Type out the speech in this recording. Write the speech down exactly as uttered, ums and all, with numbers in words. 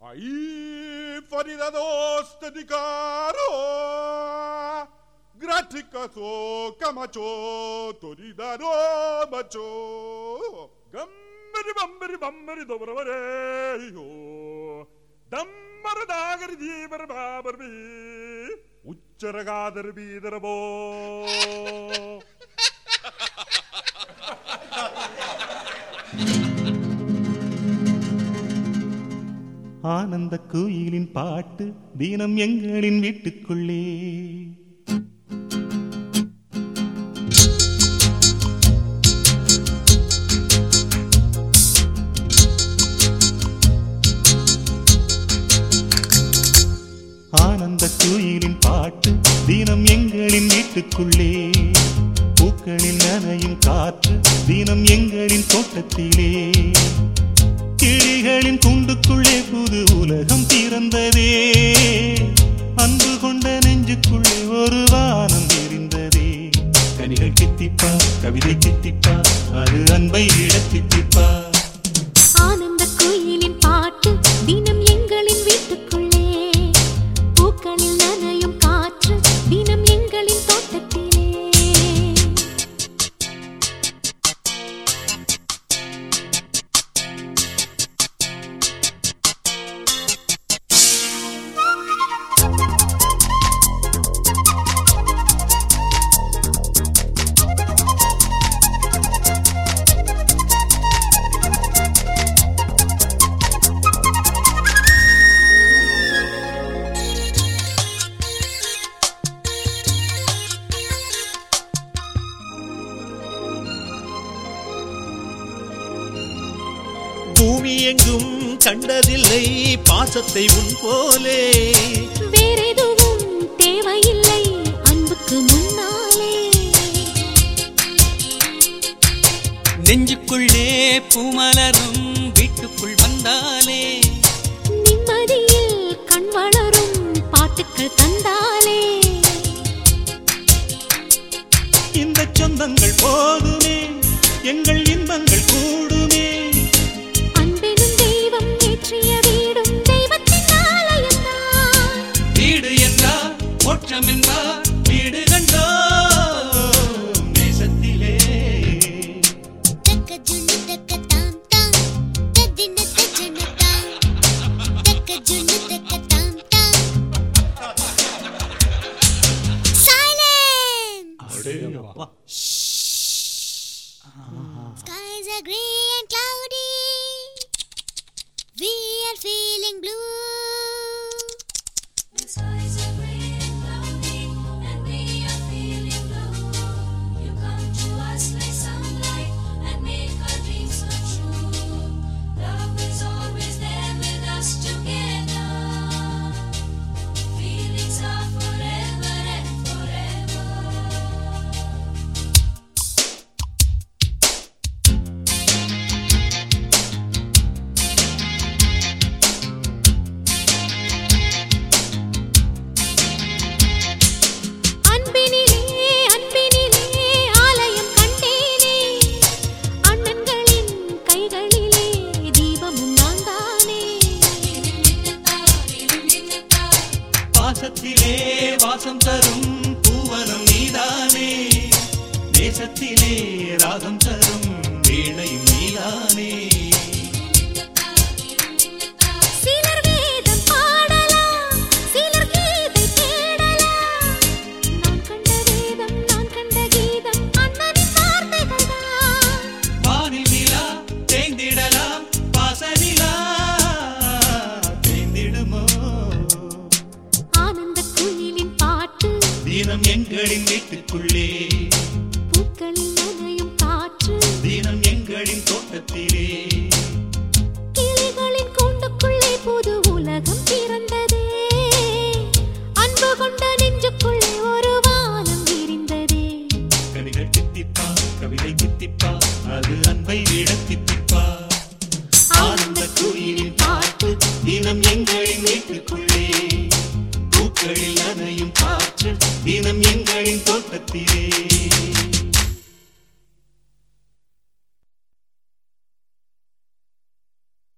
Ai faridados de caro graticaso camacho toridaro macho gammari bammari bammari dobravare yo dammar dagari dibar babarbi uccaragadar bidarbo ஆனந்த கோயிலின் பாட்டு தினம் எங்களின் வீட்டுக்குள்ளே ஆனந்த கோயிலின் பாட்டு தினம் எங்களின் வீட்டுக்குள்ளே பூக்களில் நனையும் காற்று தினம் எங்களின் தோட்டத்திலே கிளிகளின் கூண்டுக்குள்ளே புது உலகம் பிறந்ததே அன்பு கொண்ட நெஞ்சுக்குள்ளே ஒரு வானம் தெரிந்ததே கனிகள் கித்திப்பா கவிதை கித்திப்பா அது அன்பை இடத்தித்திப்பா ஆனந்த கோயிலின் பாட்டு தினம் எங்களின் வீட்டுக்குள்ளே பூக்களில் நனையும் காற்று தினம் எங்களின் தோட்டத்திலே பூமி எங்கும் கண்டதில்லை பாசத்தை உன் போலே வேறெதுவும் தேவையில்லை அன்புக்கு முன்னாலே நெஞ்சுக்குள்ளே பூமலரும் வீட்டுக்குள் வந்தாலே நிம்மதியில் கண் வளரும் பாட்டுக்கள் தந்தாலே இந்த சொந்தங்கள் போதுமே எங்கள் இன்பங்கள் கூடுமே அன்பெனும் தெய்வம் ஏற்றிய வீடும் தெய்வத்தின் ஆலயம்தான் வீடு என்றார் மோட்சம் என்றார் வீடு கண்டோ நேசத்திலே தக்க ஜுன்னு தக்க தாம் தாம் தத்தின தஜன தாம் தக்க ஜுன்னு தக்க தாம் தாம் silence Skies are grey and cloudy. We are feeling blue. The skies are grey and cloudy, and we are feeling blue. You come to us like sunlight and make our dreams come true. Love is always there with us together. Feelings are forever and forever. அன்பினிலே அன்பினிலே ஆலயம் கண்டேனே அண்ணன்களின் கைகளிலே தீபமும் நான் தானே பாசத்திலே வாசம் தரும் பூவனம் நீதானே தேசத்திலே ராகம் தரும் வீணையும் நீதானே சிலர் வேதம் பாடலாம் சிலர் கீதை தேடலாம் நான் கண்ட வேதம் நான் கண்ட கீதம் அண்ணனின் வார்த்தைகள் தான் வானில் நிலா தேய்ந்திடலாம் பாசனிலா தேய்ந்திடுமோ ஆனந்த குயிலின் பாட்டு தினம் எங்களின் வீட்டுக்குள்ளே பூக்களில் நனையும் காற்று தினம் எங்களின் தோட்டத்திலே